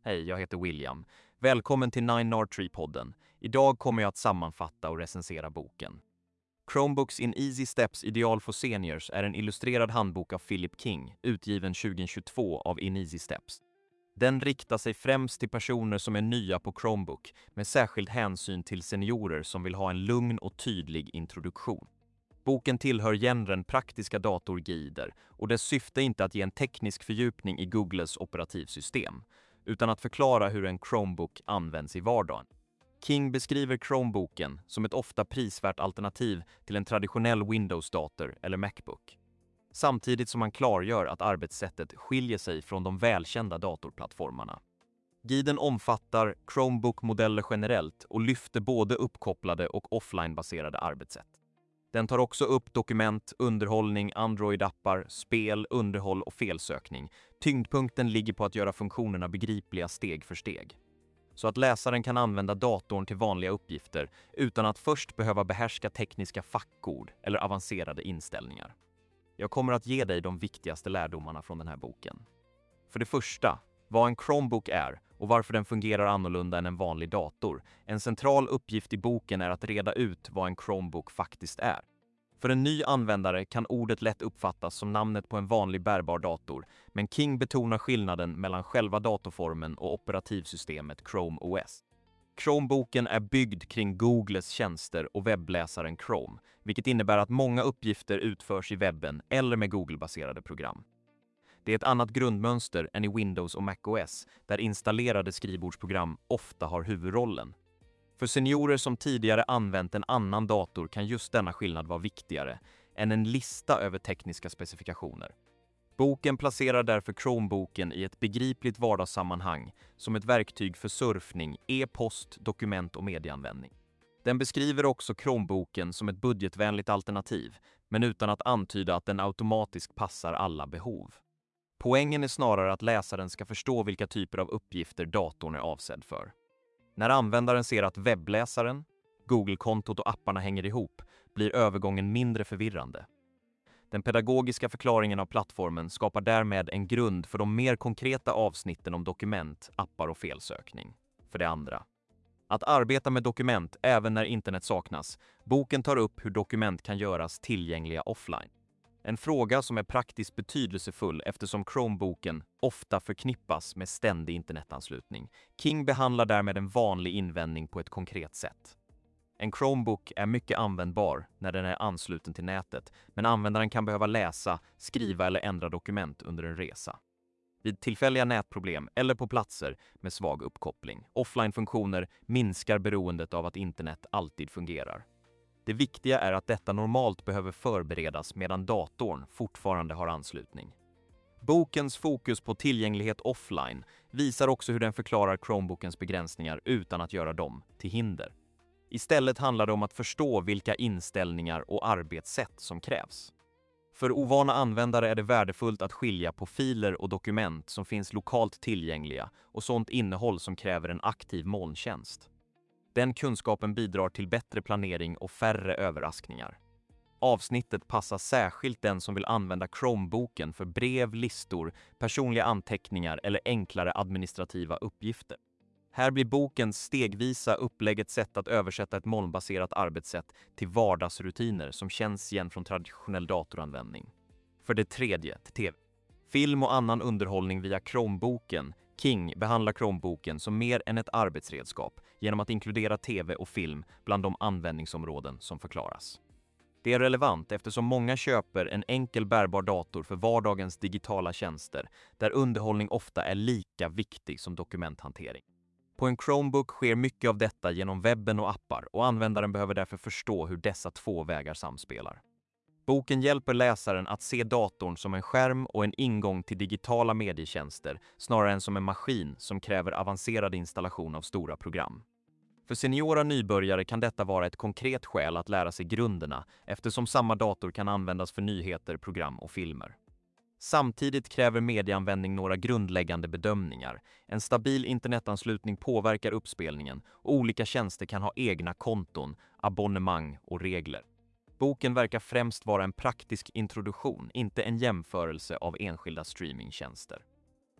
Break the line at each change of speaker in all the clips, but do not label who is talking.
Hej, jag heter William. Välkommen till 9R3-podden. Idag kommer jag att sammanfatta och recensera boken. Chromebooks in Easy Steps Ideal for Seniors är en illustrerad handbok av Philip King, utgiven 2022 av In Easy Steps. Den riktar sig främst till personer som är nya på Chromebook, med särskild hänsyn till seniorer som vill ha en lugn och tydlig introduktion. Boken tillhör genren praktiska datorguider och dess syfte är inte att ge en teknisk fördjupning i Googles operativsystem, utan att förklara hur en Chromebook används i vardagen. King beskriver Chromebooken som ett ofta prisvärt alternativ till en traditionell Windows-dator eller Macbook. Samtidigt som han klargör att arbetssättet skiljer sig från de välkända datorplattformarna. Guiden omfattar Chromebook-modeller generellt och lyfter både uppkopplade och offline-baserade arbetssätt. Den tar också upp dokument, underhållning, Android-appar, spel, underhåll och felsökning. Tyngdpunkten ligger på att göra funktionerna begripliga steg för steg, så att läsaren kan använda datorn till vanliga uppgifter utan att först behöva behärska tekniska fackord eller avancerade inställningar. Jag kommer att ge dig de viktigaste lärdomarna från den här boken. För det första, vad en Chromebook är och varför den fungerar annorlunda än en vanlig dator. En central uppgift i boken är att reda ut vad en Chromebook faktiskt är. För en ny användare kan ordet lätt uppfattas som namnet på en vanlig bärbar dator, men King betonar skillnaden mellan själva datorformen och operativsystemet Chrome OS. Chromebooken är byggd kring Googles tjänster och webbläsaren Chrome, vilket innebär att många uppgifter utförs i webben eller med Google-baserade program. Det är ett annat grundmönster än i Windows och macOS, där installerade skrivbordsprogram ofta har huvudrollen. För seniorer som tidigare använt en annan dator kan just denna skillnad vara viktigare än en lista över tekniska specifikationer. Boken placerar därför Chromebooken i ett begripligt vardagssammanhang som ett verktyg för surfning, e-post, dokument och medieanvändning. Den beskriver också Chromebooken som ett budgetvänligt alternativ, men utan att antyda att den automatiskt passar alla behov. Poängen är snarare att läsaren ska förstå vilka typer av uppgifter datorn är avsedd för. När användaren ser att webbläsaren, Google-kontot och apparna hänger ihop blir övergången mindre förvirrande. Den pedagogiska förklaringen av plattformen skapar därmed en grund för de mer konkreta avsnitten om dokument, appar och felsökning. För det andra, att arbeta med dokument även när internet saknas. Boken tar upp hur dokument kan göras tillgängliga offline. En fråga som är praktiskt betydelsefull eftersom Chromebooken ofta förknippas med ständig internetanslutning. King behandlar därmed en vanlig invändning på ett konkret sätt. En Chromebook är mycket användbar när den är ansluten till nätet, men användaren kan behöva läsa, skriva eller ändra dokument under en resa. Vid tillfälliga nätproblem eller på platser med svag uppkoppling. Offline-funktioner minskar beroendet av att internet alltid fungerar. Det viktiga är att detta normalt behöver förberedas medan datorn fortfarande har anslutning. Bokens fokus på tillgänglighet offline visar också hur den förklarar Chromebookens begränsningar utan att göra dem till hinder. Istället handlar det om att förstå vilka inställningar och arbetssätt som krävs. För ovana användare är det värdefullt att skilja på filer och dokument som finns lokalt tillgängliga och sådant innehåll som kräver en aktiv molntjänst. Den kunskapen bidrar till bättre planering och färre överraskningar. Avsnittet passar särskilt den som vill använda Chromebooken för brev, listor, personliga anteckningar eller enklare administrativa uppgifter. Här blir bokens stegvisa upplägg ett sätt att översätta ett molnbaserat arbetssätt till vardagsrutiner som känns igen från traditionell datoranvändning. För det tredje, TV. Film och annan underhållning via Chromebooken. King behandlar Chromebooken som mer än ett arbetsredskap genom att inkludera TV och film bland de användningsområden som förklaras. Det är relevant eftersom många köper en enkel bärbar dator för vardagens digitala tjänster där underhållning ofta är lika viktig som dokumenthantering. På en Chromebook sker mycket av detta genom webben och appar och användaren behöver därför förstå hur dessa två vägar samspelar. Boken hjälper läsaren att se datorn som en skärm och en ingång till digitala medietjänster snarare än som en maskin som kräver avancerad installation av stora program. För seniora nybörjare kan detta vara ett konkret skäl att lära sig grunderna eftersom samma dator kan användas för nyheter, program och filmer. Samtidigt kräver medieanvändning några grundläggande bedömningar. En stabil internetanslutning påverkar uppspelningen och olika tjänster kan ha egna konton, abonnemang och regler. Boken verkar främst vara en praktisk introduktion, inte en jämförelse av enskilda streamingtjänster.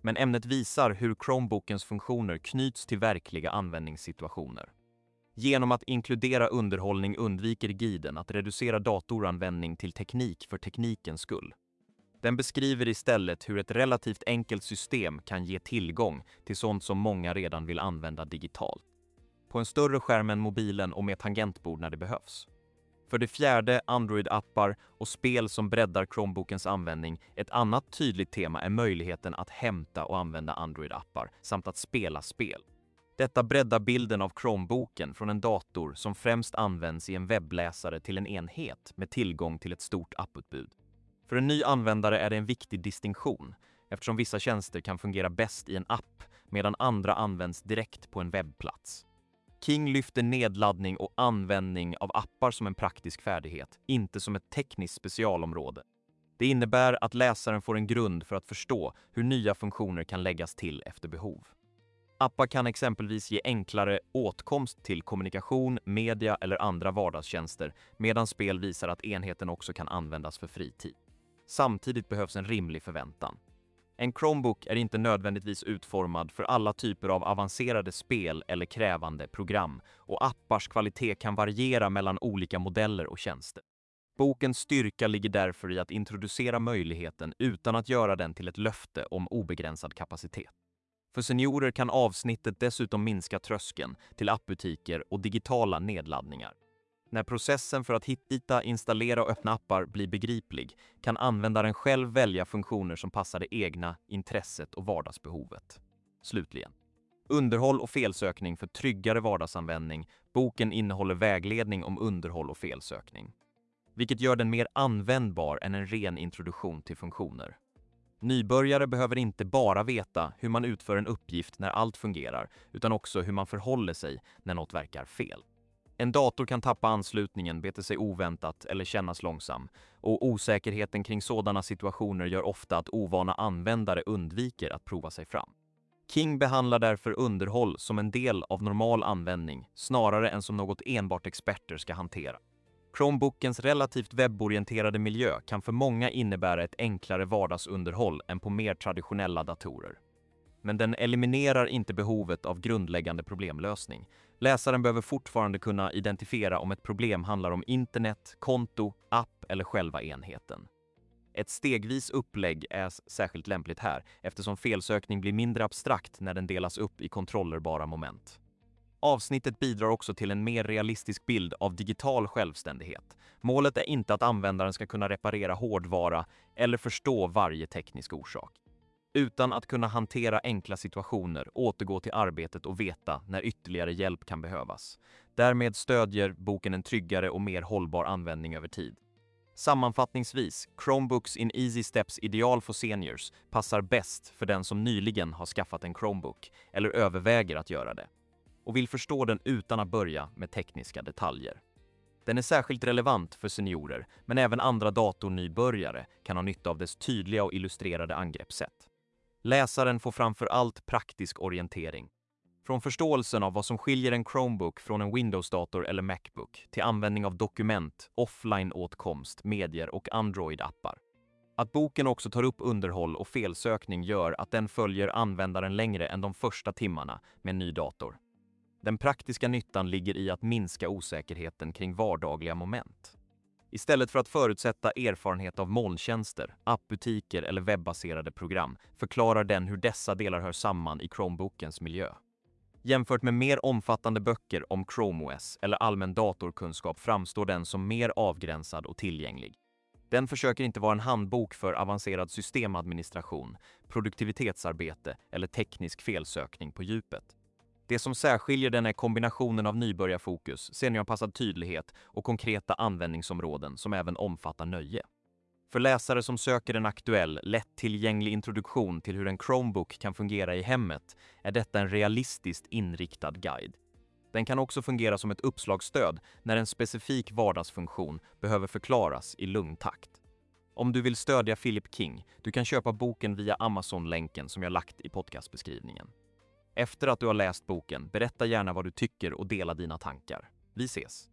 Men ämnet visar hur Chromebookens funktioner knyts till verkliga användningssituationer. Genom att inkludera underhållning undviker guiden att reducera datoranvändning till teknik för teknikens skull. Den beskriver istället hur ett relativt enkelt system kan ge tillgång till sånt som många redan vill använda digitalt. På en större skärm än mobilen och med tangentbord när det behövs. För det fjärde, Android-appar och spel som breddar Chromebookens användning. Ett annat tydligt tema är möjligheten att hämta och använda Android-appar samt att spela spel. Detta breddar bilden av Chromebooken från en dator som främst används i en webbläsare till en enhet med tillgång till ett stort apputbud. För en ny användare är det en viktig distinktion eftersom vissa tjänster kan fungera bäst i en app medan andra används direkt på en webbplats. King lyfter nedladdning och användning av appar som en praktisk färdighet, inte som ett tekniskt specialområde. Det innebär att läsaren får en grund för att förstå hur nya funktioner kan läggas till efter behov. Appar kan exempelvis ge enklare åtkomst till kommunikation, media eller andra vardagstjänster, medan spel visar att enheten också kan användas för fritid. Samtidigt behövs en rimlig förväntan. En Chromebook är inte nödvändigtvis utformad för alla typer av avancerade spel eller krävande program, och appars kvalitet kan variera mellan olika modeller och tjänster. Bokens styrka ligger därför i att introducera möjligheten utan att göra den till ett löfte om obegränsad kapacitet. För seniorer kan avsnittet dessutom minska tröskeln till appbutiker och digitala nedladdningar. När processen för att hitta, installera och öppna appar blir begriplig kan användaren själv välja funktioner som passar det egna intresset och vardagsbehovet. Slutligen. Underhåll och felsökning för tryggare vardagsanvändning. Boken innehåller vägledning om underhåll och felsökning, vilket gör den mer användbar än en ren introduktion till funktioner. Nybörjare behöver inte bara veta hur man utför en uppgift när allt fungerar, utan också hur man förhåller sig när något verkar fel. En dator kan tappa anslutningen, bete sig oväntat eller kännas långsam, och osäkerheten kring sådana situationer gör ofta att ovana användare undviker att prova sig fram. King behandlar därför underhåll som en del av normal användning, snarare än som något enbart experter ska hantera. Chromebookens relativt webborienterade miljö kan för många innebära ett enklare vardagsunderhåll än på mer traditionella datorer. Men den eliminerar inte behovet av grundläggande problemlösning. Läsaren behöver fortfarande kunna identifiera om ett problem handlar om internet, konto, app eller själva enheten. Ett stegvis upplägg är särskilt lämpligt här eftersom felsökning blir mindre abstrakt när den delas upp i kontrollerbara moment. Avsnittet bidrar också till en mer realistisk bild av digital självständighet. Målet är inte att användaren ska kunna reparera hårdvara eller förstå varje teknisk orsak, utan att kunna hantera enkla situationer, återgå till arbetet och veta när ytterligare hjälp kan behövas. Därmed stödjer boken en tryggare och mer hållbar användning över tid. Sammanfattningsvis, Chromebooks in Easy Steps Ideal for Seniors passar bäst för den som nyligen har skaffat en Chromebook eller överväger att göra det och vill förstå den utan att börja med tekniska detaljer. Den är särskilt relevant för seniorer, men även andra datornybörjare kan ha nytta av dess tydliga och illustrerade angreppssätt. Läsaren får framför allt praktisk orientering. Från förståelsen av vad som skiljer en Chromebook från en Windows-dator eller Macbook till användning av dokument, offline-åtkomst, medier och Android-appar. Att boken också tar upp underhåll och felsökning gör att den följer användaren längre än de första timmarna med en ny dator. Den praktiska nyttan ligger i att minska osäkerheten kring vardagliga moment. Istället för att förutsätta erfarenhet av molntjänster, appbutiker eller webbaserade program förklarar den hur dessa delar hör samman i Chromebookens miljö. Jämfört med mer omfattande böcker om Chrome OS eller allmän datorkunskap framstår den som mer avgränsad och tillgänglig. Den försöker inte vara en handbok för avancerad systemadministration, produktivitetsarbete eller teknisk felsökning på djupet. Det som särskiljer den är kombinationen av nybörjarfokus, seniorpassad tydlighet och konkreta användningsområden som även omfattar nöje. För läsare som söker en aktuell, lättillgänglig introduktion till hur en Chromebook kan fungera i hemmet är detta en realistiskt inriktad guide. Den kan också fungera som ett uppslagsstöd när en specifik vardagsfunktion behöver förklaras i lugn takt. Om du vill stödja Philip King, du kan köpa boken via Amazon-länken som jag lagt i podcastbeskrivningen. Efter att du har läst boken, berätta gärna vad du tycker och dela dina tankar. Vi ses!